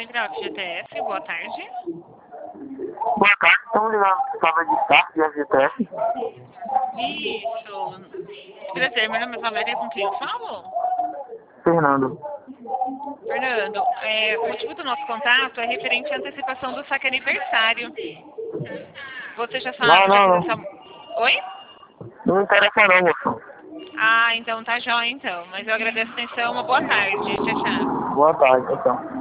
Grau GTF, boa tarde. Boa tarde, estamos ligando para prova de start de FGTS. Isso. Prazer, meu nome é Valéria, com quem eu falo? Fernando. Fernando, o motivo do nosso contato é referente à antecipação do saque aniversário. Você já sabe que Não. essa... Oi? Não me interessa não, moção. Ah, então tá jóia então. Mas eu agradeço a atenção, uma boa tarde. Tchau, tchau. Boa tarde, então.